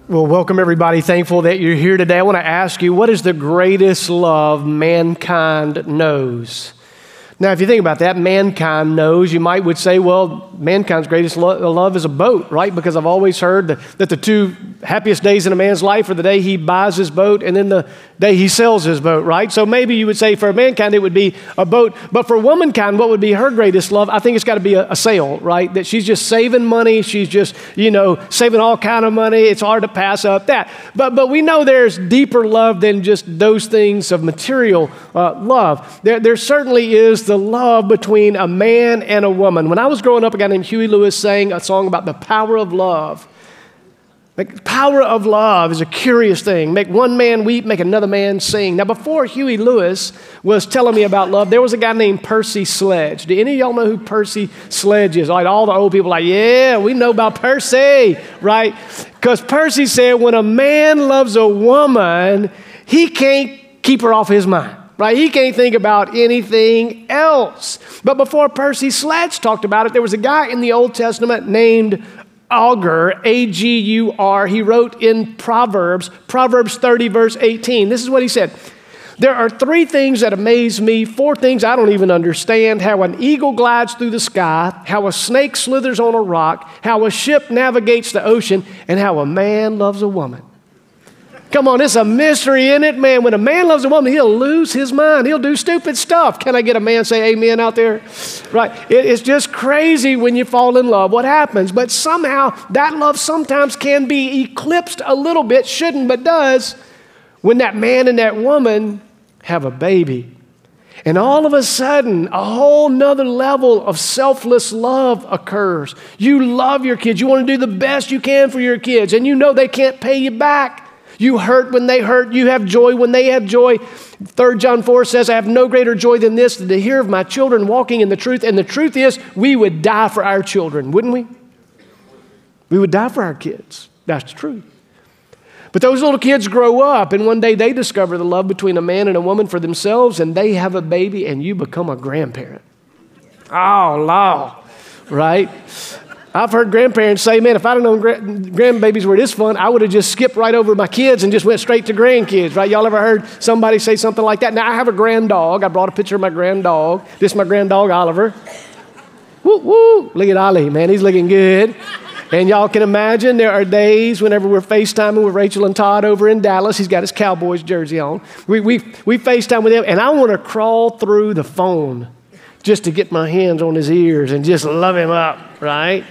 Well, welcome everybody. Thankful that you're here today. I want to ask you, what is the greatest love mankind knows? Now, if you think about that, mankind knows, you would say, well, mankind's greatest love is a boat, right? Because I've always heard that the two happiest days in a man's life are the day he buys his boat and then the day he sells his boat, right? So maybe you would say for mankind it would be a boat. But for womankind, what would be her greatest love? I think it's got to be a sail, right? That she's just saving money. She's just, saving all kind of money. It's hard to pass up that. But we know there's deeper love than just those things of material love. There certainly is the love between a man and a woman. When I was growing up, a guy named Huey Lewis sang a song about the power of love. The power of love is a curious thing. Make one man weep, make another man sing. Now, before Huey Lewis was telling me about love, there was a guy named Percy Sledge. Do any of y'all know who Percy Sledge is? Like all the old people like, yeah, we know about Percy, right? Because Percy said when a man loves a woman, he can't keep her off his mind. Right? He can't think about anything else. But before Percy Sledge talked about it, there was a guy in the Old Testament named Agur, A-G-U-R. He wrote in Proverbs 30, verse 18. This is what he said. There are three things that amaze me, four things I don't even understand: how an eagle glides through the sky, how a snake slithers on a rock, how a ship navigates the ocean, and how a man loves a woman. Come on, it's a mystery in it, man. When a man loves a woman, he'll lose his mind. He'll do stupid stuff. Can I get a man say amen out there? Right. It's just crazy when you fall in love what happens. But somehow that love sometimes can be eclipsed a little bit, shouldn't, but does, when that man and that woman have a baby. And all of a sudden, a whole nother level of selfless love occurs. You love your kids. You want to do the best you can for your kids. And you know they can't pay you back. You hurt when they hurt. You have joy when they have joy. 3 John 4 says, I have no greater joy than this, than to hear of my children walking in the truth. And the truth is, we would die for our children, wouldn't we? We would die for our kids. That's the truth. But those little kids grow up, and one day they discover the love between a man and a woman for themselves, and they have a baby, and you become a grandparent. Oh, Lord, right? I've heard grandparents say, man, if I'd have known grandbabies were this fun, I would have just skipped right over my kids and just went straight to grandkids, right? Y'all ever heard somebody say something like that? Now, I have a grand dog. I brought a picture of my grand dog. This is my grand dog, Oliver. Woo, woo. Look at Ollie, man. He's looking good. And y'all can imagine there are days whenever we're FaceTiming with Rachel and Todd over in Dallas. He's got his Cowboys jersey on. We FaceTime with him, and I want to crawl through the phone just to get my hands on his ears and just love him up, right?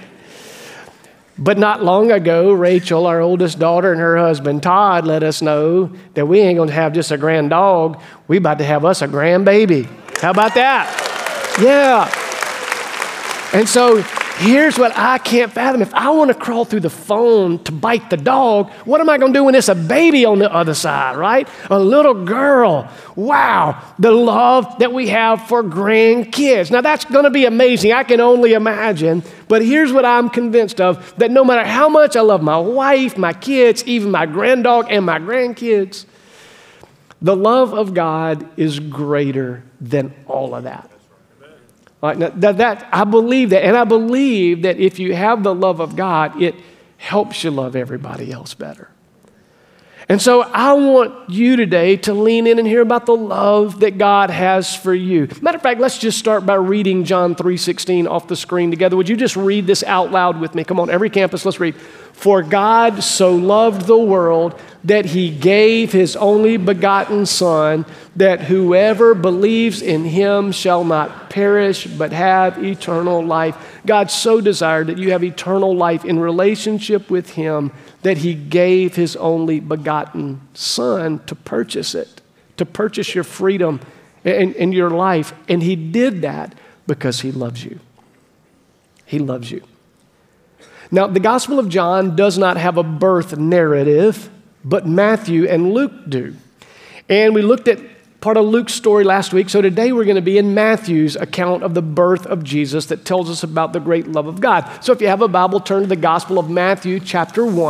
But not long ago, Rachel, our oldest daughter, and her husband, Todd, let us know that we ain't going to have just a grand dog. We about to have us a grandbaby. How about that? Yeah. And so here's what I can't fathom. If I want to crawl through the phone to bite the dog, what am I going to do when it's a baby on the other side, right? A little girl. Wow, the love that we have for grandkids. Now, that's going to be amazing. I can only imagine. But here's what I'm convinced of, that no matter how much I love my wife, my kids, even my granddog and my grandkids, the love of God is greater than all of that. Right, now, that I believe that, and I believe that if you have the love of God, it helps you love everybody else better. And so I want you today to lean in and hear about the love that God has for you. Matter of fact, let's just start by reading John 3:16 off the screen together. Would you just read this out loud with me? Come on, every campus, let's read. For God so loved the world that he gave his only begotten Son, that whoever believes in him shall not perish but have eternal life. God so desired that you have eternal life in relationship with him that he gave his only begotten Son to purchase it, to purchase your freedom and your life. And he did that because he loves you. He loves you. Now, the Gospel of John does not have a birth narrative, but Matthew and Luke do. And we looked at part of Luke's story last week, so today we're going to be in Matthew's account of the birth of Jesus that tells us about the great love of God. So if you have a Bible, turn to the Gospel of Matthew, chapter 1.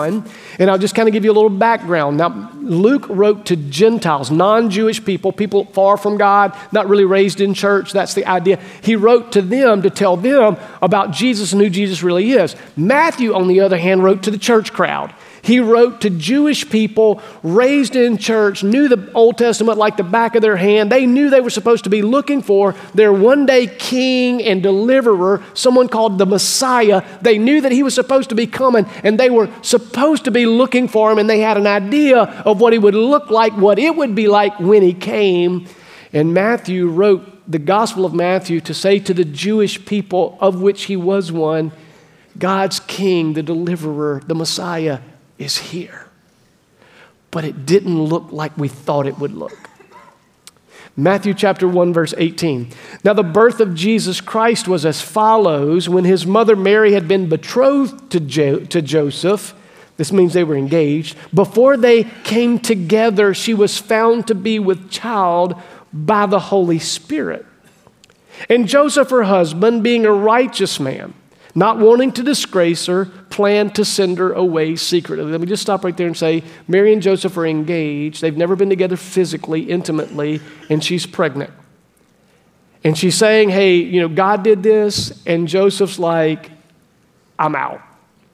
And I'll just kind of give you a little background. Now, Luke wrote to Gentiles, non-Jewish people, people far from God, not really raised in church. That's the idea. He wrote to them to tell them about Jesus and who Jesus really is. Matthew, on the other hand, wrote to the church crowd. He wrote to Jewish people raised in church, knew the Old Testament like the back of their hand. They knew they were supposed to be looking for their one-day king and deliverer, someone called the Messiah. They knew that he was supposed to be coming, and they were supposed to be looking for him, and they had an idea of what he would look like, what it would be like when he came. And Matthew wrote the Gospel of Matthew to say to the Jewish people, of which he was one, God's king, the deliverer, the Messiah, is here. But it didn't look like we thought it would look. Matthew chapter 1, verse 18. Now the birth of Jesus Christ was as follows. When his mother Mary had been betrothed to Joseph, this means they were engaged, before they came together, she was found to be with child by the Holy Spirit. And Joseph, her husband, being a righteous man, not wanting to disgrace her, planned to send her away secretly. Let me just stop right there and say, Mary and Joseph are engaged. They've never been together physically, intimately, and she's pregnant. And she's saying, hey, God did this, and Joseph's like, I'm out.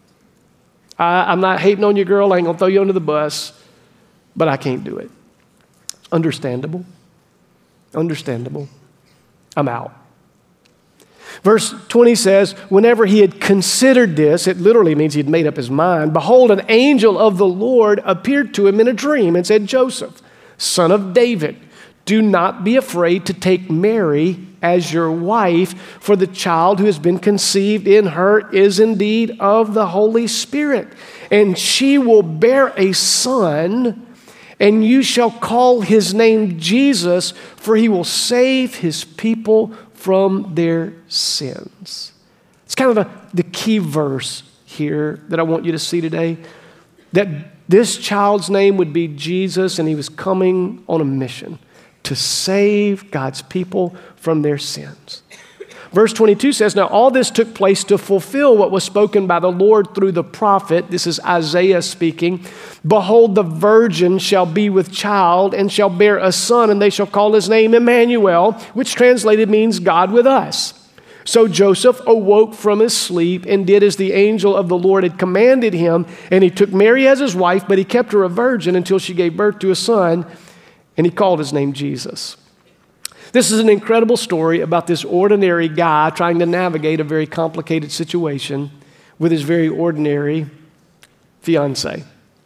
I'm not hating on you, girl. I ain't going to throw you under the bus, but I can't do it. Understandable. Understandable. I'm out. Verse 20 says, whenever he had considered this, it literally means he had made up his mind, behold, an angel of the Lord appeared to him in a dream and said, Joseph, son of David, do not be afraid to take Mary as your wife, for the child who has been conceived in her is indeed of the Holy Spirit. And she will bear a son, and you shall call his name Jesus, for he will save his people from their sins. It's kind of the key verse here that I want you to see today, that this child's name would be Jesus, and he was coming on a mission to save God's people from their sins. Verse 22 says, now all this took place to fulfill what was spoken by the Lord through the prophet. This is Isaiah speaking. Behold, the virgin shall be with child and shall bear a son, and they shall call his name Emmanuel, which translated means God with us. So Joseph awoke from his sleep and did as the angel of the Lord had commanded him, and he took Mary as his wife, but he kept her a virgin until she gave birth to a son, and he called his name Jesus. This is an incredible story about this ordinary guy trying to navigate a very complicated situation with his very ordinary fiancée.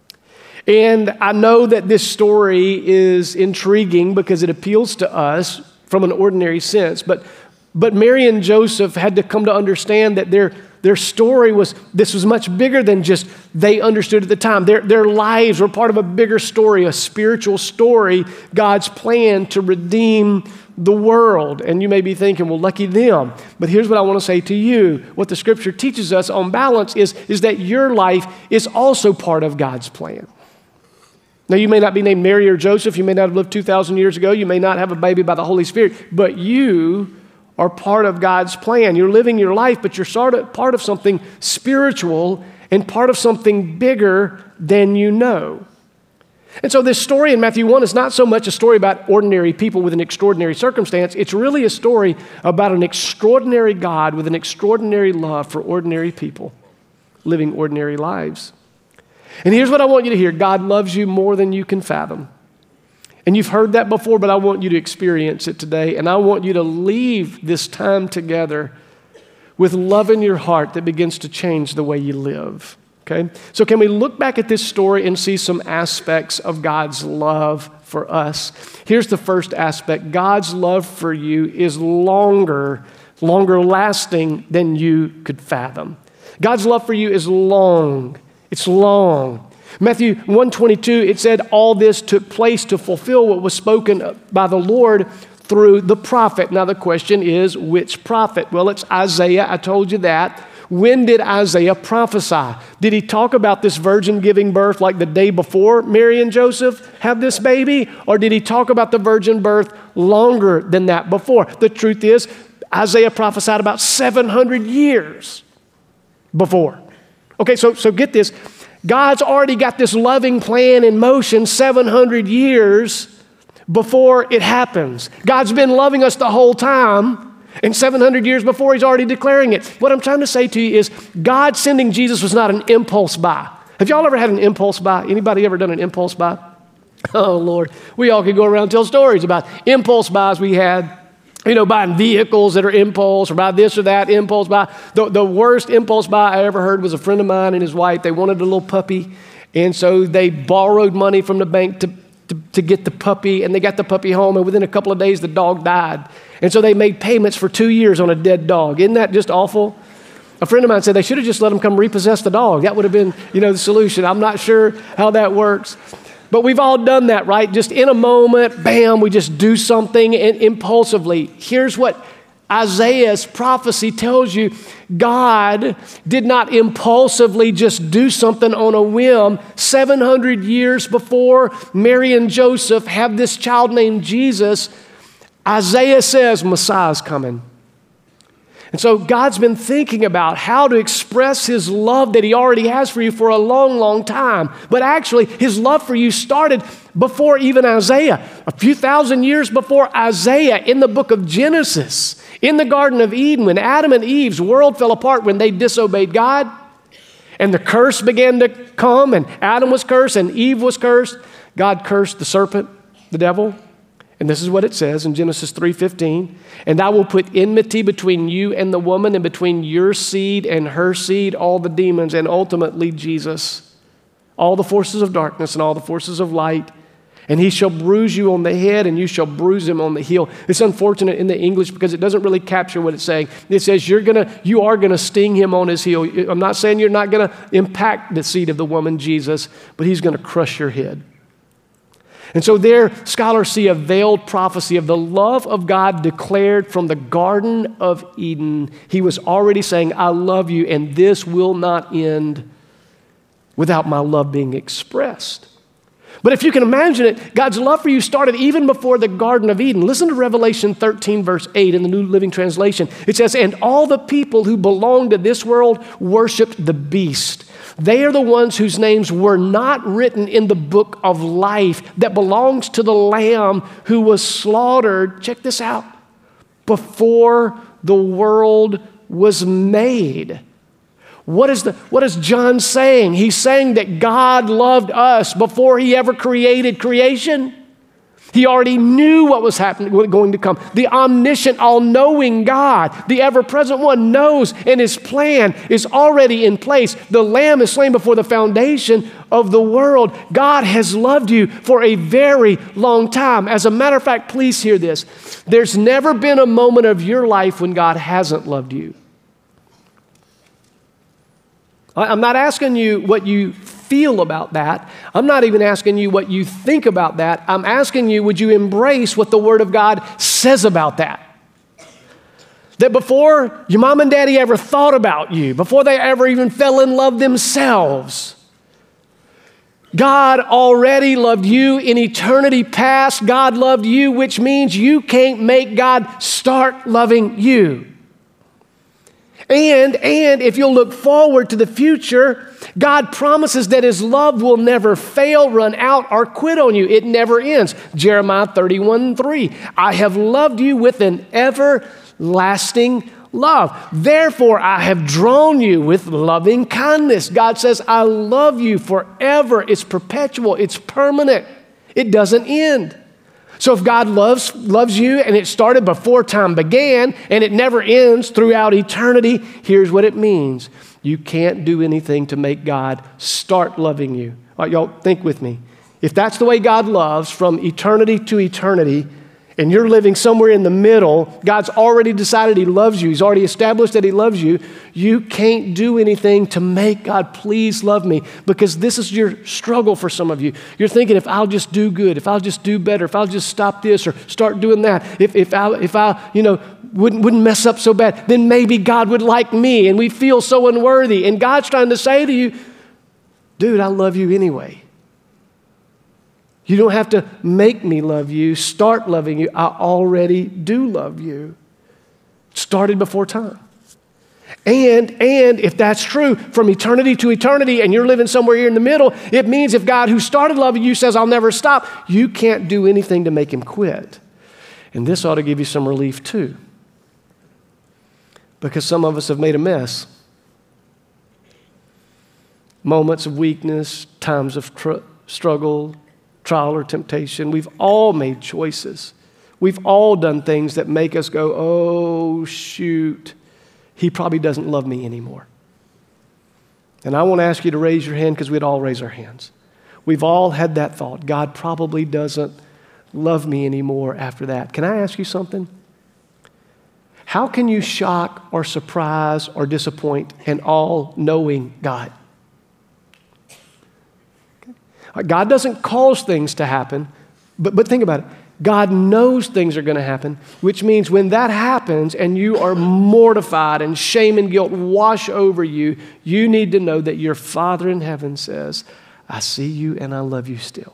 And I know that this story is intriguing because it appeals to us from an ordinary sense, but Mary and Joseph had to come to understand that their story was much bigger than just they understood at the time. Their lives were part of a bigger story, a spiritual story, God's plan to redeem the world. And you may be thinking, well, lucky them. But here's what I want to say to you. What the scripture teaches us on balance is that your life is also part of God's plan. Now, you may not be named Mary or Joseph. You may not have lived 2,000 years ago. You may not have a baby by the Holy Spirit. But you are part of God's plan. You're living your life, but you're sort of part of something spiritual and part of something bigger than you know. And so this story in Matthew 1 is not so much a story about ordinary people with an extraordinary circumstance. It's really a story about an extraordinary God with an extraordinary love for ordinary people living ordinary lives. And here's what I want you to hear. God loves you more than you can fathom. And you've heard that before, but I want you to experience it today. And I want you to leave this time together with love in your heart that begins to change the way you live. Okay? So can we look back at this story and see some aspects of God's love for us? Here's the first aspect. God's love for you is longer lasting than you could fathom. God's love for you is long. It's long. Matthew 1:22, it said, all this took place to fulfill what was spoken by the Lord through the prophet. Now the question is, which prophet? Well, it's Isaiah. I told you that. When did Isaiah prophesy? Did he talk about this virgin giving birth like the day before Mary and Joseph had this baby? Or did he talk about the virgin birth longer than that before? The truth is, Isaiah prophesied about 700 years before. Okay, so get this. God's already got this loving plan in motion 700 years before it happens. God's been loving us the whole time, and 700 years before, He's already declaring it. What I'm trying to say to you is God sending Jesus was not an impulse buy. Have y'all ever had an impulse buy? Anybody ever done an impulse buy? Oh, Lord. We all could go around and tell stories about impulse buys we had. Buying vehicles that are impulse, or buy this or that, impulse buy. The worst impulse buy I ever heard was a friend of mine and his wife. They wanted a little puppy, and so they borrowed money from the bank to get the puppy, and they got the puppy home, and within a couple of days, the dog died. And so they made payments for 2 years on a dead dog. Isn't that just awful? A friend of mine said they should have just let him come repossess the dog. That would have been, the solution. I'm not sure how that works. But we've all done that, right? Just in a moment, bam, we just do something impulsively. Here's what Isaiah's prophecy tells you. God did not impulsively just do something on a whim. 700 years before Mary and Joseph have this child named Jesus, Isaiah says Messiah's coming. And so God's been thinking about how to express His love that He already has for you for a long, long time. But actually, His love for you started before even Isaiah. A few thousand years before Isaiah, in the book of Genesis, in the Garden of Eden, when Adam and Eve's world fell apart when they disobeyed God, and the curse began to come, and Adam was cursed and Eve was cursed. God cursed the serpent, the devil. And this is what it says in Genesis 3:15. And I will put enmity between you and the woman, and between your seed and her seed, all the demons, and ultimately Jesus, all the forces of darkness and all the forces of light. And he shall bruise you on the head, and you shall bruise him on the heel. It's unfortunate in the English because it doesn't really capture what it's saying. It says you are gonna sting him on his heel. I'm not saying you're not gonna impact the seed of the woman, Jesus, but he's gonna crush your head. And so there, scholars see a veiled prophecy of the love of God declared from the Garden of Eden. He was already saying, I love you, and this will not end without my love being expressed. But if you can imagine it, God's love for you started even before the Garden of Eden. Listen to Revelation 13, verse 8 in the New Living Translation. It says, and all the people who belong to this world worshiped the beast. They are the ones whose names were not written in the book of life that belongs to the Lamb who was slaughtered, check this out, before the world was made. What is John saying? He's saying that God loved us before He ever created creation. He already knew what was going to come. The omniscient, all-knowing God, the ever-present one, knows, and His plan is already in place. The Lamb is slain before the foundation of the world. God has loved you for a very long time. As a matter of fact, please hear this. There's never been a moment of your life when God hasn't loved you. I'm not asking you what you feel about that. I'm not even asking you what you think about that. I'm asking you, would you embrace what the Word of God says about that? That before your mom and daddy ever thought about you, before they ever even fell in love themselves, God already loved you in eternity past. God loved you, which means you can't make God start loving you. And if you'll look forward to the future, God promises that His love will never fail, run out, or quit on you. It never ends. Jeremiah 31:3. I have loved you with an everlasting love. Therefore, I have drawn you with loving kindness. God says, I love you forever. It's perpetual. It's permanent. It doesn't end. So if God loves you and it started before time began and it never ends throughout eternity, here's what it means. You can't do anything to make God start loving you. All right, y'all, think with me. If that's the way God loves from eternity to eternity, and you're living somewhere in the middle, God's already decided He loves you. He's already established that He loves you. You can't do anything to make God please love me, because this is your struggle for some of you. You're thinking, if I'll just do good, if I'll just do better, if I'll just stop this or start doing that, if I wouldn't mess up so bad, then maybe God would like me, and we feel so unworthy. And God's trying to say to you, dude, I love you anyway. You don't have to make me love you, start loving you. I already do love you. It started before time. And if that's true, from eternity to eternity, and you're living somewhere here in the middle, it means if God who started loving you says, I'll never stop, you can't do anything to make him quit. And this ought to give you some relief too. Because some of us have made a mess. Moments of weakness, times of struggle, trial or temptation. We've all made choices. We've all done things that make us go, oh, shoot, he probably doesn't love me anymore. And I want to ask you to raise your hand because we'd all raise our hands. We've all had that thought. God probably doesn't love me anymore after that. Can I ask you something? How can you shock or surprise or disappoint an all-knowing God? God doesn't cause things to happen, but think about it. God knows things are going to happen, which means when that happens and you are mortified and shame and guilt wash over you, you need to know that your Father in heaven says, I see you and I love you still.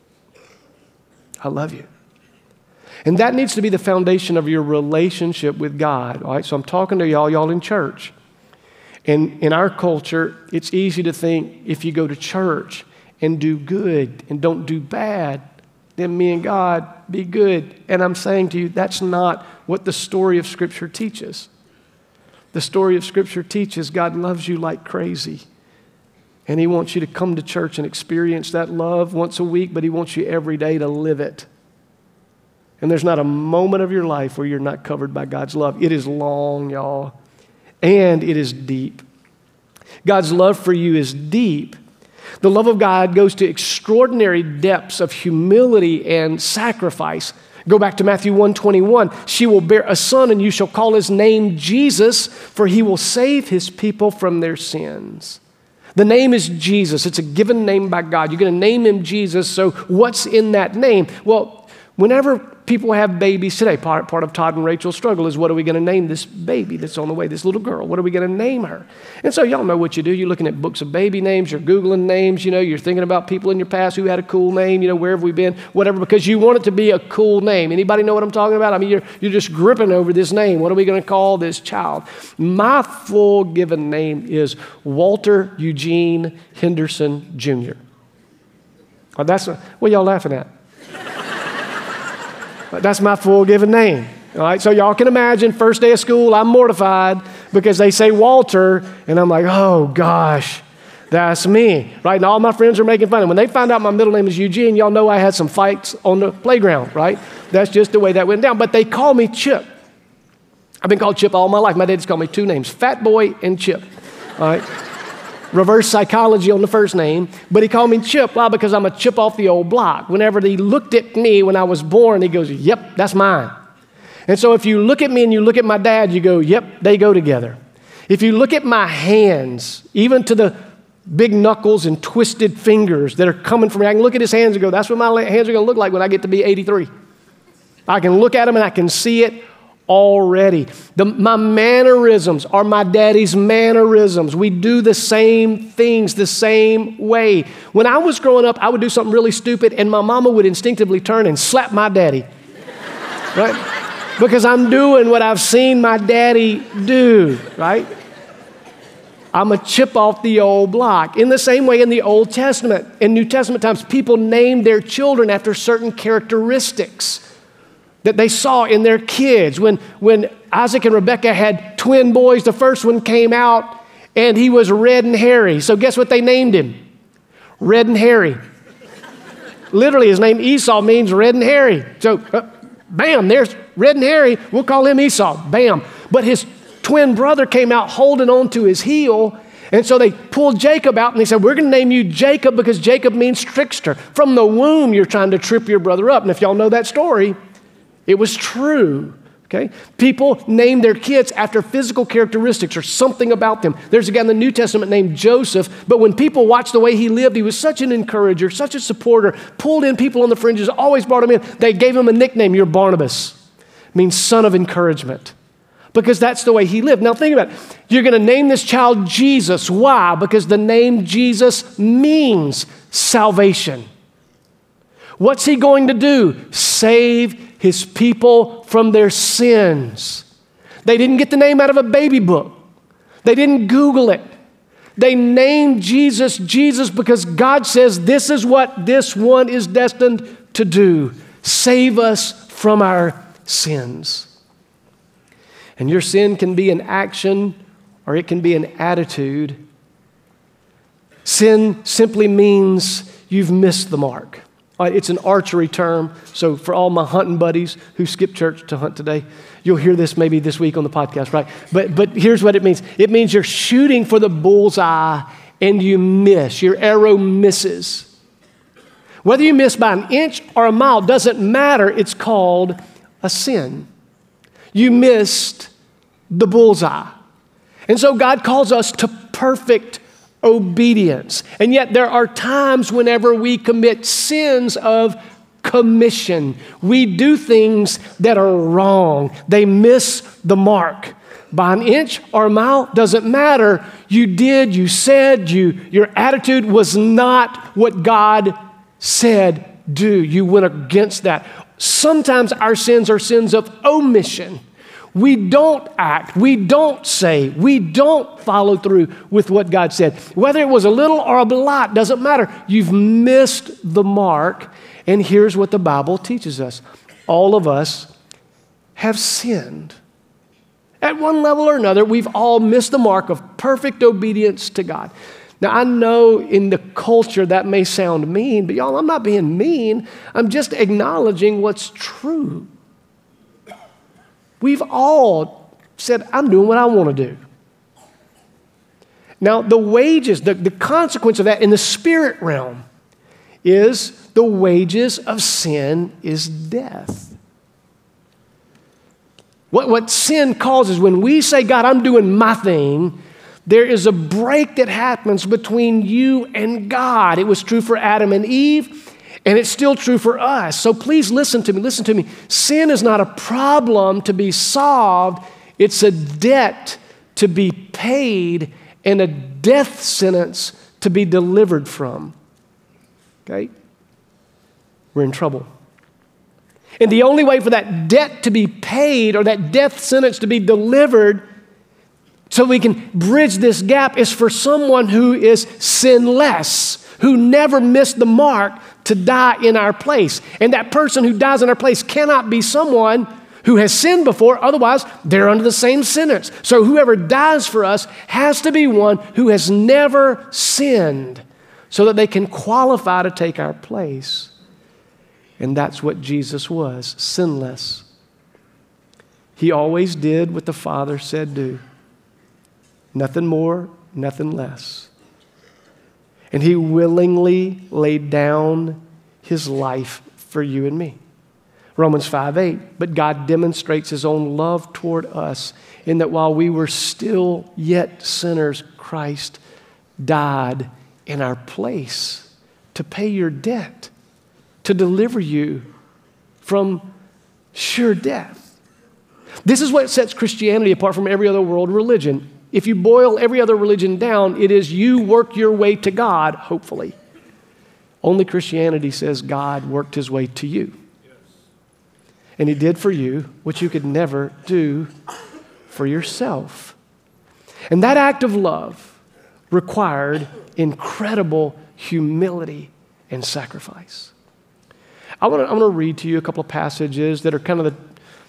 I love you. And that needs to be the foundation of your relationship with God. All right? So I'm talking to y'all in church. And in our culture, it's easy to think if you go to church and do good and don't do bad, then me and God be good. And I'm saying to you, that's not what the story of Scripture teaches. The story of Scripture teaches God loves you like crazy. And he wants you to come to church and experience that love once a week, but he wants you every day to live it. And there's not a moment of your life where you're not covered by God's love. It is long, y'all, and it is deep. God's love for you is deep. The love of God goes to extraordinary depths of humility and sacrifice. Go back to Matthew 1:21. She will bear a son, and you shall call his name Jesus, for he will save his people from their sins. The name is Jesus. It's a given name by God. You're going to name him Jesus, so what's in that name? Well, whenever people have babies today, part of Todd and Rachel's struggle is, what are we going to name this baby that's on the way, this little girl? What are we going to name her? And so y'all know what you do. You're looking at books of baby names. You're Googling names. You're thinking about people in your past who had a cool name. Where have we been? Whatever, because you want it to be a cool name. Anybody know what I'm talking about? I mean, you're just gripping over this name. What are we going to call this child? My full given name is Walter Eugene Henderson Jr. Oh, what y'all laughing at? That's my full given name. All right, so y'all can imagine, first day of school, I'm mortified because they say Walter, and I'm like, oh gosh, that's me, right? And all my friends are making fun of me. When they find out my middle name is Eugene, y'all know I had some fights on the playground, right? That's just the way that went down. But they call me Chip. I've been called Chip all my life. My dad's called me two names, Fat Boy and Chip, all right? Reverse psychology on the first name, but he called me Chip. Why? Because I'm a chip off the old block. Whenever he looked at me when I was born, he goes, yep, that's mine. And so if you look at me and you look at my dad, you go, yep, they go together. If you look at my hands, even to the big knuckles and twisted fingers that are coming from me, I can look at his hands and go, that's what my hands are going to look like when I get to be 83. I can look at them and I can see it already. My mannerisms are my daddy's mannerisms. We do the same things the same way. When I was growing up, I would do something really stupid and my mama would instinctively turn and slap my daddy, right? Because I'm doing what I've seen my daddy do, right? I'm a chip off the old block. In the same way, in the Old Testament, in New Testament times, people named their children after certain characteristics that they saw in their kids. When Isaac and Rebekah had twin boys, the first one came out and he was red and hairy. So guess what they named him? Red and hairy. Literally, his name Esau means red and hairy. So, bam, there's red and hairy. We'll call him Esau. Bam. But his twin brother came out holding on to his heel. And so they pulled Jacob out and they said, we're going to name you Jacob because Jacob means trickster. From the womb, you're trying to trip your brother up. And if y'all know that story, it was true, okay? People named their kids after physical characteristics or something about them. There's a guy in the New Testament named Joseph, but when people watched the way he lived, he was such an encourager, such a supporter, pulled in people on the fringes, always brought them in. They gave him a nickname, you're Barnabas. It means son of encouragement, because that's the way he lived. Now think about it. You're going to name this child Jesus. Why? Because the name Jesus means salvation. What's he going to do? Save his people from their sins. They didn't get the name out of a baby book. They didn't Google it. They named Jesus Jesus because God says this is what this one is destined to do. Save us from our sins. And your sin can be an action or it can be an attitude. Sin simply means you've missed the mark. It's an archery term. So for all my hunting buddies who skipped church to hunt today, you'll hear this maybe this week on the podcast, right? But here's what it means. It means you're shooting for the bullseye and you miss. Your arrow misses. Whether you miss by an inch or a mile doesn't matter. It's called a sin. You missed the bullseye. And so God calls us to perfect obedience. And yet there are times whenever we commit sins of commission. We do things that are wrong. They miss the mark. By an inch or a mile, doesn't matter. You did, you said, your attitude was not what God said do. You went against that. Sometimes our sins are sins of omission. We don't act, we don't say, we don't follow through with what God said. Whether it was a little or a lot, doesn't matter. You've missed the mark. And here's what the Bible teaches us. All of us have sinned. At one level or another, we've all missed the mark of perfect obedience to God. Now, I know in the culture that may sound mean, but y'all, I'm not being mean. I'm just acknowledging what's true. We've all said, I'm doing what I want to do. Now, the wages, the consequence of that in the spirit realm is the wages of sin is death. What sin causes when we say, God, I'm doing my thing, there is a break that happens between you and God. It was true for Adam and Eve. And it's still true for us. So please listen to me. Sin is not a problem to be solved. It's a debt to be paid and a death sentence to be delivered from. Okay? We're in trouble. And the only way for that debt to be paid or that death sentence to be delivered so we can bridge this gap is for someone who is sinless, who never missed the mark to die in our place. And that person who dies in our place cannot be someone who has sinned before, otherwise they're under the same sentence. So whoever dies for us has to be one who has never sinned so that they can qualify to take our place. And that's what Jesus was, sinless. He always did what the Father said do. Nothing more, nothing less. And he willingly laid down his life for you and me. Romans 5:8, but God demonstrates his own love toward us in that while we were still yet sinners, Christ died in our place to pay your debt, to deliver you from sure death. This is what sets Christianity apart from every other world religion. If you boil every other religion down, it is you work your way to God, hopefully. Only Christianity says God worked his way to you. And he did for you what you could never do for yourself. And that act of love required incredible humility and sacrifice. I'm going to read to you a couple of passages that are kind of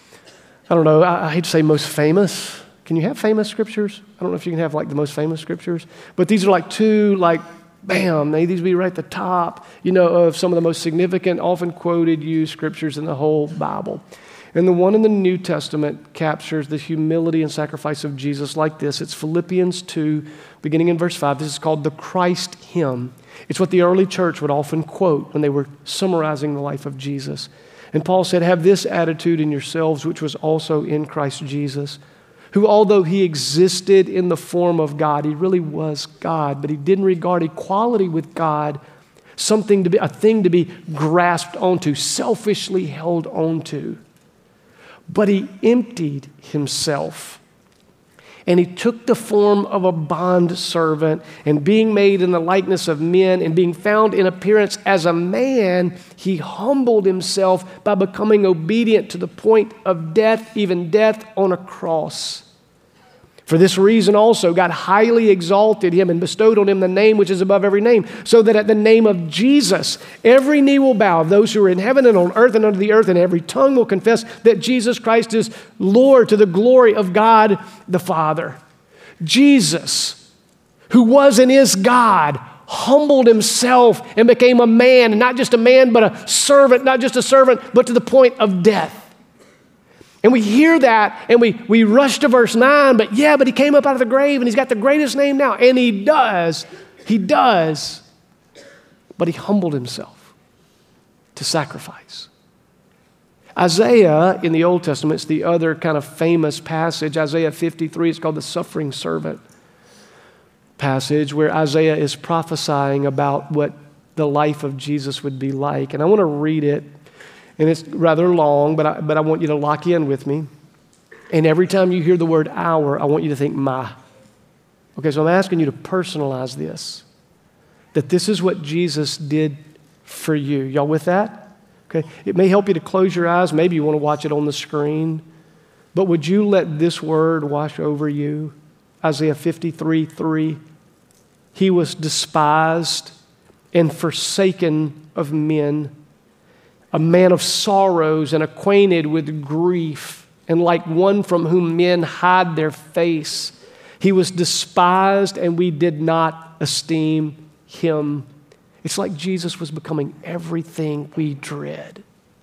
I hate to say most famous. Can you have famous scriptures? I don't know if you can have like the most famous scriptures, but these are like two, bam, these would be right at the top, of some of the most significant, often quoted, used scriptures in the whole Bible. And the one in the New Testament captures the humility and sacrifice of Jesus like this. It's Philippians 2, beginning in verse 5. This is called the Christ hymn. It's what the early church would often quote when they were summarizing the life of Jesus. And Paul said, have this attitude in yourselves, which was also in Christ Jesus, who, although he existed in the form of God, he really was God, but he didn't regard equality with God a thing to be grasped onto, selfishly held onto. But he emptied himself, and he took the form of a bondservant, and being made in the likeness of men, and being found in appearance as a man, he humbled himself by becoming obedient to the point of death, even death on a cross. For this reason also, God highly exalted him and bestowed on him the name which is above every name, so that at the name of Jesus, every knee will bow, of those who are in heaven and on earth and under the earth, and every tongue will confess that Jesus Christ is Lord, to the glory of God the Father. Jesus, who was and is God, humbled himself and became a man, and not just a man, but a servant, not just a servant, but to the point of death. And we hear that and we rush to verse 9, but he came up out of the grave and he's got the greatest name now. And he does. But he humbled himself to sacrifice. Isaiah in the Old Testament, it's the other kind of famous passage, Isaiah 53, it's called the suffering servant passage, where Isaiah is prophesying about what the life of Jesus would be like. And I want to read it. And it's rather long, but I want you to lock in with me. And every time you hear the word our, I want you to think my. Okay, so I'm asking you to personalize this. That this is what Jesus did for you. Y'all with that? Okay, it may help you to close your eyes. Maybe you want to watch it on the screen. But would you let this word wash over you? Isaiah 53:3. He was despised and forsaken of men, a man of sorrows and acquainted with grief, and like one from whom men hide their face. He was despised, and we did not esteem him. It's like Jesus was becoming everything we dread.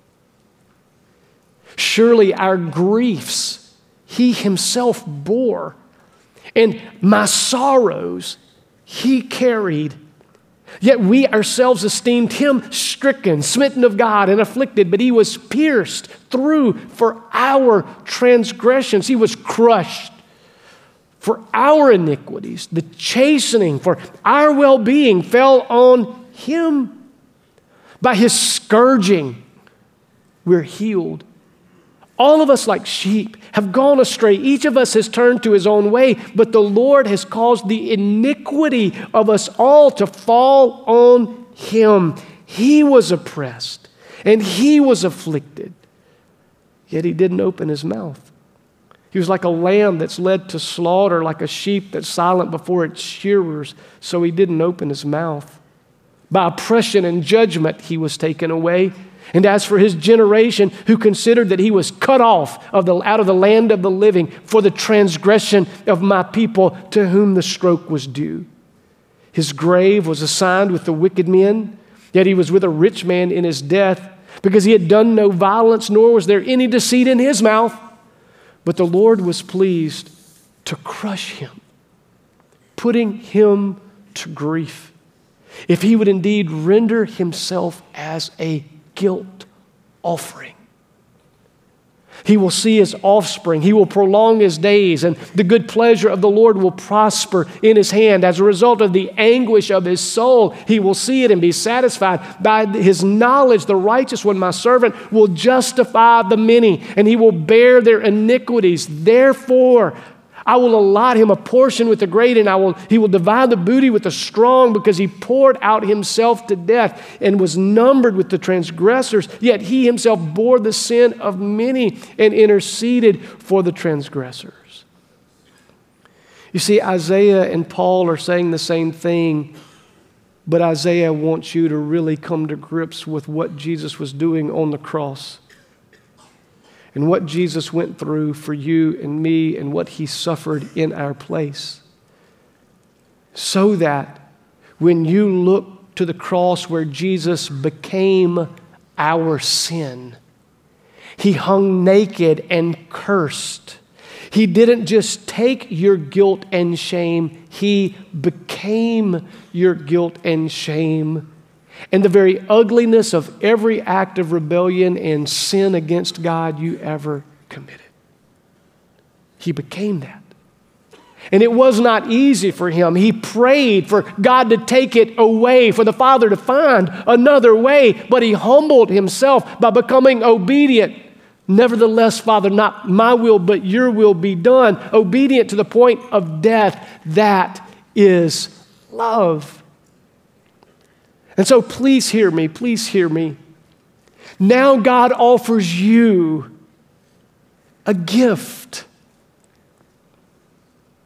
Surely our griefs he himself bore, and my sorrows he carried. Yet we ourselves esteemed him stricken, smitten of God, and afflicted, but he was pierced through for our transgressions. He was crushed for our iniquities. The chastening for our well-being fell on him. By his scourging, we're healed. All of us, like sheep, have gone astray. Each of us has turned to his own way, but the Lord has caused the iniquity of us all to fall on him. He was oppressed and he was afflicted, yet he didn't open his mouth. He was like a lamb that's led to slaughter, like a sheep that's silent before its shearers, so he didn't open his mouth. By oppression and judgment he was taken away. And as for his generation, who considered that he was cut off out of the land of the living for the transgression of my people, to whom the stroke was due. His grave was assigned with the wicked men, yet he was with a rich man in his death, because he had done no violence, nor was there any deceit in his mouth. But the Lord was pleased to crush him, putting him to grief, if he would indeed render himself as a guilt offering. He will see his offspring. He will prolong his days, and the good pleasure of the Lord will prosper in his hand. As a result of the anguish of his soul, he will see it and be satisfied. By his knowledge, the righteous one, my servant, will justify the many, and he will bear their iniquities. Therefore, I will allot him a portion with the great, and he will divide the booty with the strong, because he poured out himself to death and was numbered with the transgressors. Yet he himself bore the sin of many and interceded for the transgressors. You see, Isaiah and Paul are saying the same thing, but Isaiah wants you to really come to grips with what Jesus was doing on the cross, and what Jesus went through for you and me, and what he suffered in our place. So that when you look to the cross where Jesus became our sin, he hung naked and cursed. He didn't just take your guilt and shame, he became your guilt and shame. And the very ugliness of every act of rebellion and sin against God you ever committed. He became that. And it was not easy for him. He prayed for God to take it away, for the Father to find another way, but he humbled himself by becoming obedient. Nevertheless, Father, not my will, but your will be done. Obedient to the point of death. That is love. And so please hear me, please hear me. Now God offers you a gift.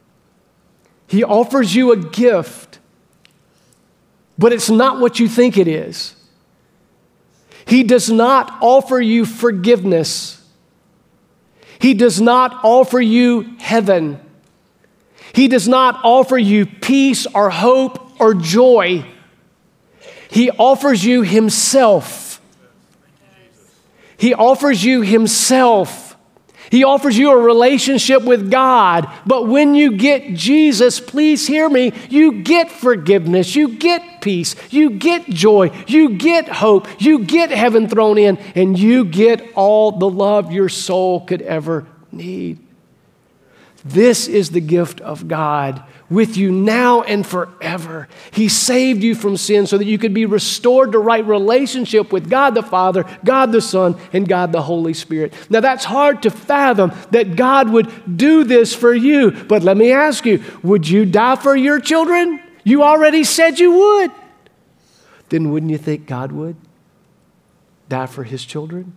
He offers you a gift, but it's not what you think it is. He does not offer you forgiveness. He does not offer you heaven. He does not offer you peace or hope or joy. He offers you Himself. He offers you Himself. He offers you a relationship with God. But when you get Jesus, please hear me, you get forgiveness, you get peace, you get joy, you get hope, you get heaven thrown in, and you get all the love your soul could ever need. This is the gift of God with you now and forever. He saved you from sin so that you could be restored to right relationship with God the Father, God the Son, and God the Holy Spirit. Now that's hard to fathom that God would do this for you. But let me ask you, would you die for your children? You already said you would. Then wouldn't you think God would die for His children?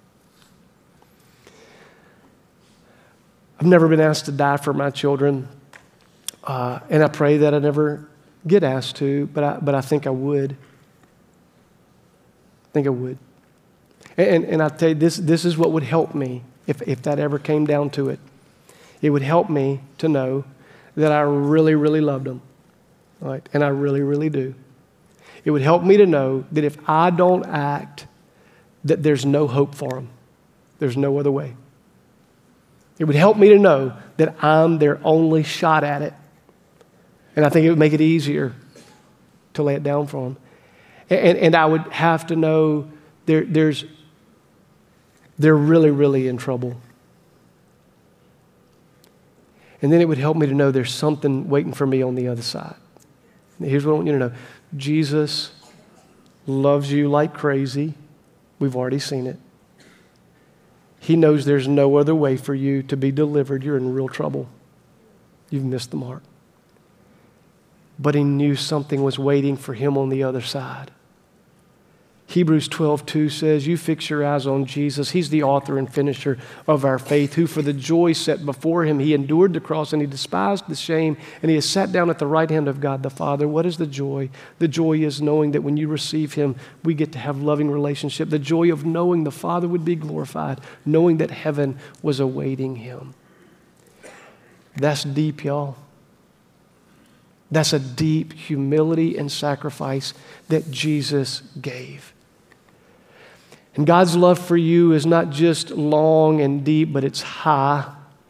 I've never been asked to die for my children, and I pray that I never get asked to, but I think I would. I think I would. And I'll tell you, this is what would help me if that ever came down to it. It would help me to know that I really, really loved them, right? And I really, really do. It would help me to know that if I don't act, that there's no hope for them. There's no other way. It would help me to know that I'm their only shot at it. And I think it would make it easier to lay it down for them. And I would have to know they're really, really in trouble. And then it would help me to know there's something waiting for me on the other side. Here's what I want you to know. Jesus loves you like crazy. We've already seen it. He knows there's no other way for you to be delivered. You're in real trouble. You've missed the mark. But He knew something was waiting for Him on the other side. Hebrews 12:2 says, you fix your eyes on Jesus. He's the author and finisher of our faith, who for the joy set before Him, He endured the cross and He despised the shame, and He has sat down at the right hand of God the Father. What is the joy? The joy is knowing that when you receive Him, we get to have loving relationship. The joy of knowing the Father would be glorified, knowing that heaven was awaiting Him. That's deep, y'all. That's a deep humility and sacrifice that Jesus gave. And God's love for you is not just long and deep, but it's high.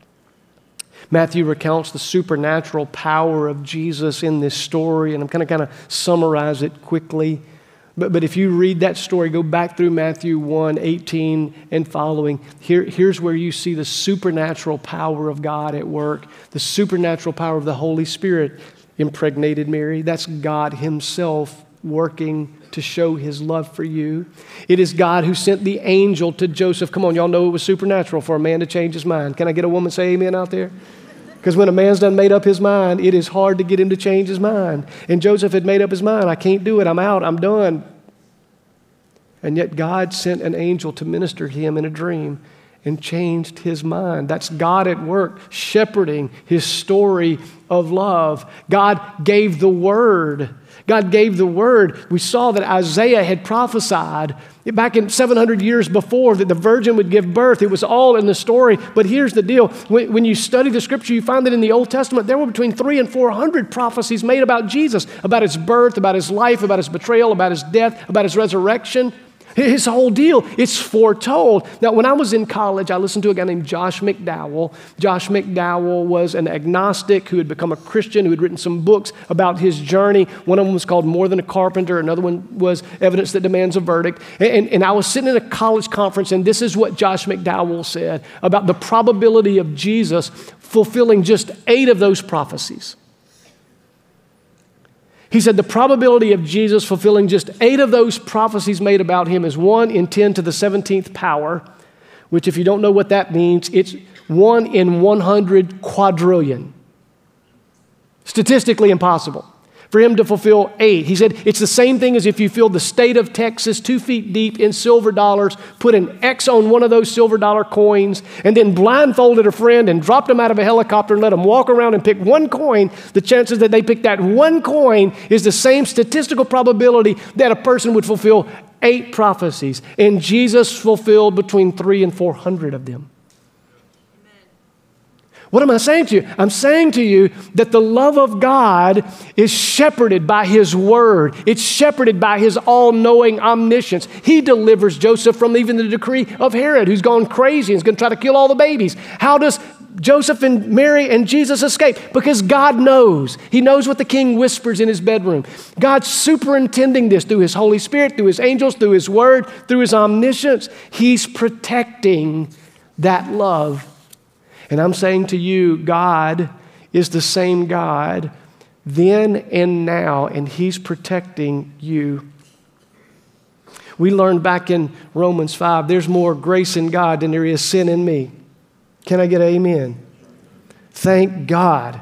Matthew recounts the supernatural power of Jesus in this story, and I'm going to kind of summarize it quickly. But if you read that story, go back through Matthew 1:18 and following. Here's where you see the supernatural power of God at work, the supernatural power of the Holy Spirit impregnated Mary. That's God Himself working to show His love for you. It is God who sent the angel to Joseph. Come on, y'all know it was supernatural for a man to change his mind. Can I get a woman say amen out there? Because when a man's done made up his mind, it is hard to get him to change his mind. And Joseph had made up his mind. I can't do it. I'm out. I'm done. And yet God sent an angel to minister to him in a dream and changed his mind. That's God at work, shepherding His story of love. God gave the word. God gave the word. We saw that Isaiah had prophesied back in 700 years before that the virgin would give birth. It was all in the story. But here's the deal. When you study the Scripture, you find that in the Old Testament, there were between 300 and 400 prophecies made about Jesus, about His birth, about His life, about His betrayal, about His death, about His resurrection. His whole deal, it's foretold. Now, when I was in college, I listened to a guy named Josh McDowell. Josh McDowell was an agnostic who had become a Christian, who had written some books about his journey. One of them was called More Than a Carpenter. Another one was Evidence That Demands a Verdict. And I was sitting in a college conference, and this is what Josh McDowell said about the probability of Jesus fulfilling just 8 of those prophecies. He said the probability of Jesus fulfilling just 8 of those prophecies made about Him is 1 in 10 to the 17th power, which if you don't know what that means, it's 1 in 100 quadrillion. Statistically impossible for him to fulfill 8. He said, it's the same thing as if you filled the state of Texas 2 feet deep in silver dollars, put an X on one of those silver dollar coins, and then blindfolded a friend and dropped him out of a helicopter and let him walk around and pick one coin. The chances that they pick that one coin is the same statistical probability that a person would fulfill 8 prophecies. And Jesus fulfilled between 300 and 400 of them. What am I saying to you? I'm saying to you that the love of God is shepherded by His Word. It's shepherded by His all-knowing omniscience. He delivers Joseph from even the decree of Herod, who's gone crazy and is going to try to kill all the babies. How does Joseph and Mary and Jesus escape? Because God knows. He knows what the king whispers in his bedroom. God's superintending this through His Holy Spirit, through His angels, through His Word, through His omniscience. He's protecting that love. And I'm saying to you, God is the same God then and now, and He's protecting you. We learned back in Romans 5, there's more grace in God than there is sin in me. Can I get an amen? Thank God.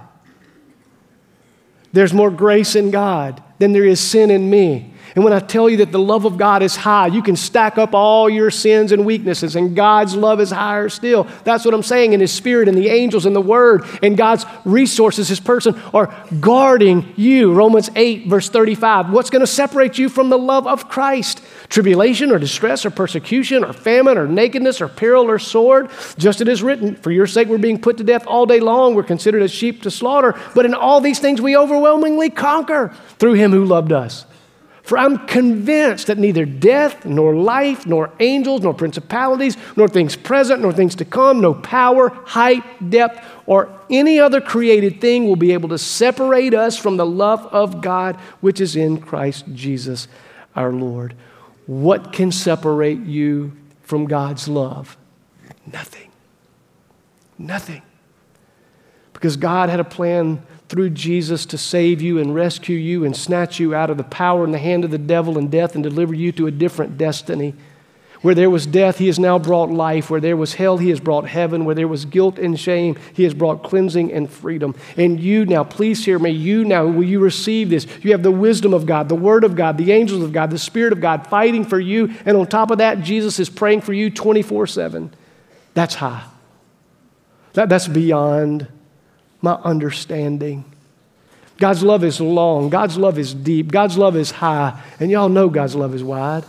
There's more grace in God than there is sin in me. And when I tell you that the love of God is high, you can stack up all your sins and weaknesses, and God's love is higher still. That's what I'm saying. And His Spirit and the angels and the Word and God's resources, His person, are guarding you. Romans 8, verse 35. What's going to separate you from the love of Christ? Tribulation or distress or persecution or famine or nakedness or peril or sword? Just as it is written, for your sake we're being put to death all day long. We're considered as sheep to slaughter. But in all these things we overwhelmingly conquer through Him who loved us. For I'm convinced that neither death, nor life, nor angels, nor principalities, nor things present, nor things to come, no power, height, depth, or any other created thing will be able to separate us from the love of God, which is in Christ Jesus our Lord. What can separate you from God's love? Nothing. Nothing. Because God had a plan through Jesus to save you and rescue you and snatch you out of the power and the hand of the devil and death and deliver you to a different destiny. Where there was death, He has now brought life. Where there was hell, He has brought heaven. Where there was guilt and shame, He has brought cleansing and freedom. And you now, please hear me, you now, will you receive this? You have the wisdom of God, the Word of God, the angels of God, the Spirit of God fighting for you. And on top of that, Jesus is praying for you 24/7. That's high. That's beyond my understanding. God's love is long. God's love is deep. God's love is high. And y'all know God's love is wide.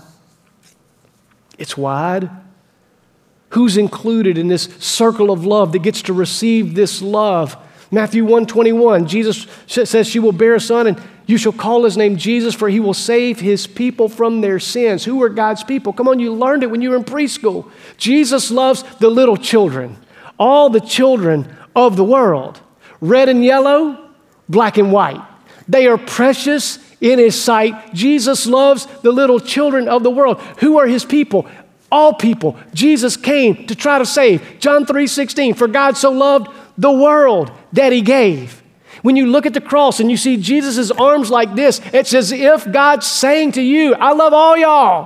It's wide. Who's included in this circle of love that gets to receive this love? Matthew 1:21, Jesus says she will bear a son and you shall call his name Jesus, for he will save his people from their sins. Who are God's people? Come on, you learned it when you were in preschool. Jesus loves the little children, all the children of the world. Red and yellow, black and white. They are precious in His sight. Jesus loves the little children of the world. Who are His people? All people. Jesus came to try to save. John 3:16, for God so loved the world that He gave. When you look at the cross and you see Jesus' arms like this, it's as if God's saying to you, I love all y'all.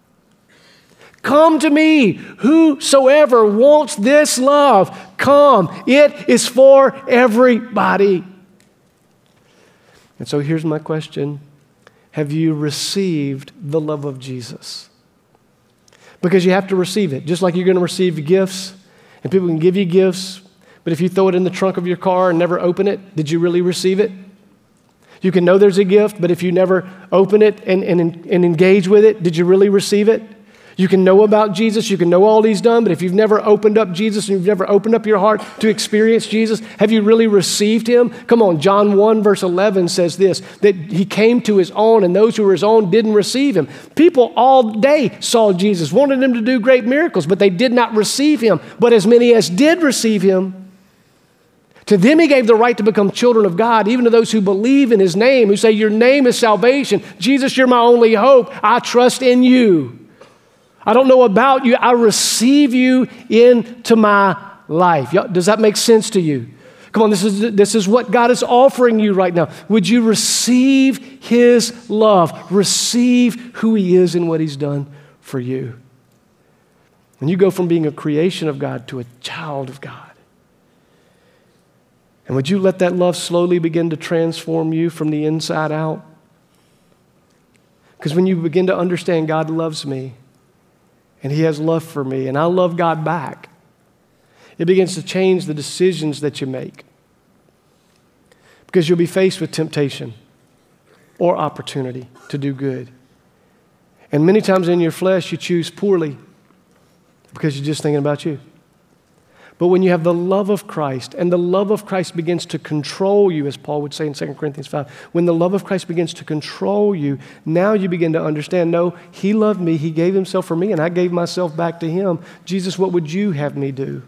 Come to me, whosoever wants this love, come. It is for everybody. And so here's my question. Have you received the love of Jesus? Because you have to receive it. Just like you're going to receive gifts, and people can give you gifts, but if you throw it in the trunk of your car and never open it, did you really receive it? You can know there's a gift, but if you never open it and engage with it, did you really receive it? You can know about Jesus, you can know all He's done, but if you've never opened up Jesus and you've never opened up your heart to experience Jesus, have you really received Him? Come on, John 1 verse 11 says this, that He came to His own and those who were His own didn't receive Him. People all day saw Jesus, wanted Him to do great miracles, but they did not receive Him. But as many as did receive Him, to them He gave the right to become children of God, even to those who believe in His name, who say, your name is salvation. Jesus, you're my only hope. I trust in you. I don't know about you. I receive you into my life. Does that make sense to you? Come on, this is what God is offering you right now. Would you receive His love? Receive who He is and what He's done for you. When you go from being a creation of God to a child of God, And would you let that love slowly begin to transform you from the inside out? Because when you begin to understand God loves me and He has love for me and I love God back, it begins to change the decisions that you make. Because you'll be faced with temptation or opportunity to do good. And many times in your flesh, you choose poorly because you're just thinking about you. But when you have the love of Christ, and the love of Christ begins to control you, as Paul would say in 2 Corinthians 5, when the love of Christ begins to control you, now you begin to understand, no, He loved me, He gave Himself for me, and I gave myself back to Him. Jesus, what would you have me do?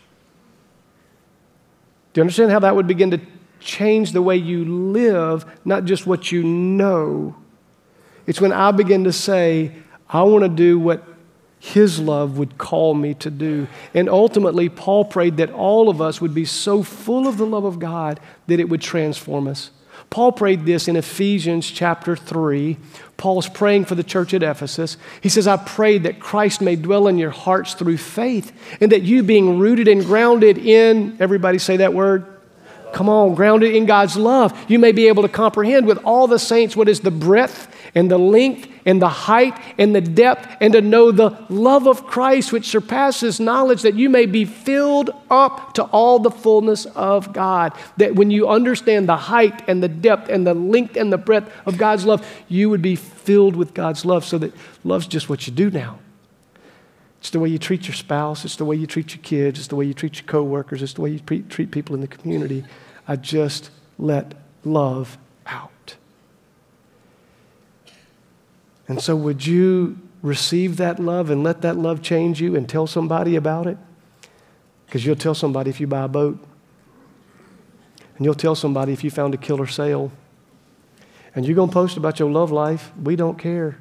Do you understand how that would begin to change the way you live, not just what you know? It's when I begin to say, I want to do what His love would call me to do. And ultimately, Paul prayed that all of us would be so full of the love of God that it would transform us. Paul prayed this in Ephesians chapter 3. Paul's praying for the church at Ephesus. He says, I pray that Christ may dwell in your hearts through faith, and that you being rooted and grounded in, everybody say that word? Come on, grounded in God's love, you may be able to comprehend with all the saints what is the breadth and the length and the height and the depth, and to know the love of Christ which surpasses knowledge, that you may be filled up to all the fullness of God. That when you understand the height and the depth and the length and the breadth of God's love, you would be filled with God's love, so that love's just what you do now. It's the way you treat your spouse. It's the way you treat your kids. It's the way you treat your coworkers. It's the way you treat people in the community. I just let love out. And so would you receive that love and let that love change you and tell somebody about it? Because you'll tell somebody if you buy a boat. And you'll tell somebody if you found a killer sale. And you're going to post about your love life. We don't care.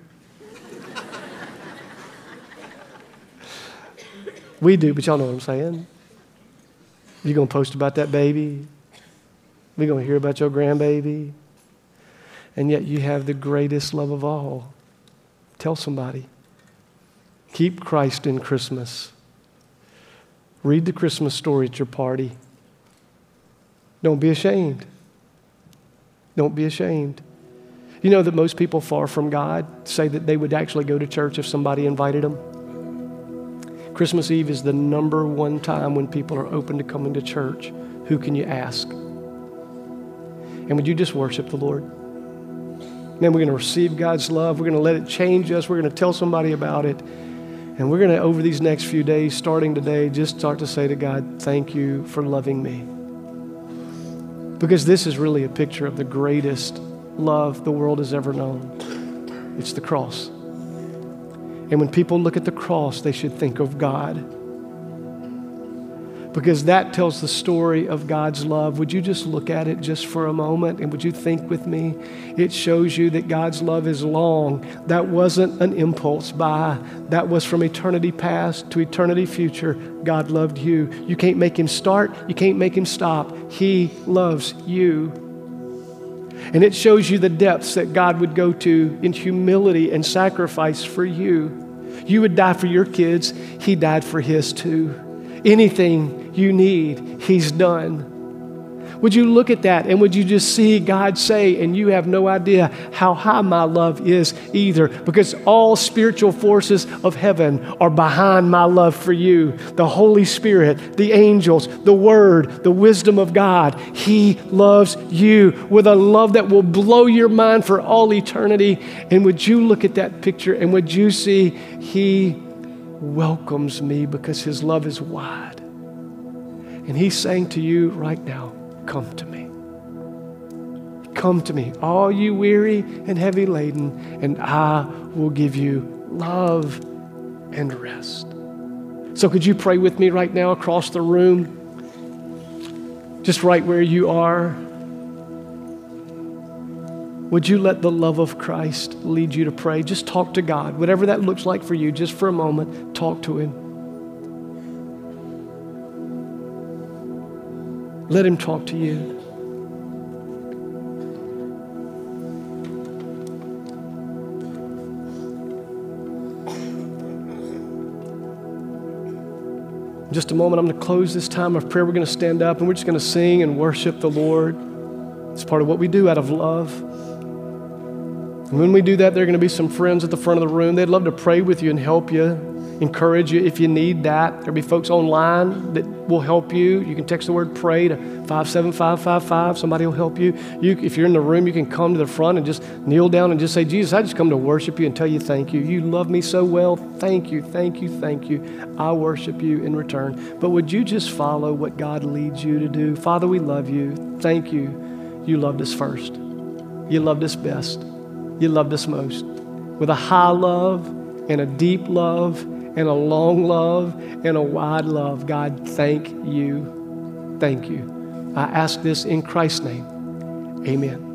We do, but y'all know what I'm saying. You're going to post about that baby. We're going to hear about your grandbaby. And yet you have the greatest love of all. Tell somebody. Keep Christ in Christmas. Read the Christmas story at your party. Don't be ashamed. Don't be ashamed. You know that most people far from God say that they would actually go to church if somebody invited them? Christmas Eve is the number one time when people are open to coming to church. Who can you ask? And would you just worship the Lord? Then we're going to receive God's love. We're going to let it change us. We're going to tell somebody about it. And we're going to, over these next few days, starting today, just start to say to God, thank you for loving me. Because this is really a picture of the greatest love the world has ever known. It's the cross. And when people look at the cross, they should think of God. Because that tells the story of God's love. Would you just look at it just for a moment, and would you think with me? It shows you that God's love is long. That wasn't an impulse buy. That was from eternity past to eternity future. God loved you. You can't make Him start. You can't make Him stop. He loves you. And it shows you the depths that God would go to in humility and sacrifice for you. You would die for your kids. He died for His too. Anything you need, He's done. Would you look at that, and would you just see God say, and you have no idea how high my love is either, because all spiritual forces of heaven are behind my love for you. The Holy Spirit, the angels, the Word, the wisdom of God. He loves you with a love that will blow your mind for all eternity. And would you look at that picture, and would you see He welcomes me because His love is wide. And He's saying to you right now, come to me. Come to me, all you weary and heavy laden, and I will give you love and rest. So could you pray with me right now across the room? Just right where you are. Would you let the love of Christ lead you to pray? Just talk to God. Whatever that looks like for you, just for a moment, talk to Him. Let Him talk to you. In just a moment, I'm going to close this time of prayer. We're going to stand up and we're just going to sing and worship the Lord. It's part of what we do out of love. And when we do that, there are going to be some friends at the front of the room. They'd love to pray with you and help you, encourage you if you need that. There'll be folks online that will help you. You can text the word pray to 57555. Somebody will help you. If you're in the room, you can come to the front and just kneel down and just say, Jesus, I just come to worship you and tell you thank you. You love me so well. Thank you, thank you, thank you. I worship you in return. But would you just follow what God leads you to do? Father, we love you. Thank you. You loved us first. You loved us best. You loved us most. With a high love and a deep love and a long love and a wide love. God, thank you. Thank you. I ask this in Christ's name. Amen.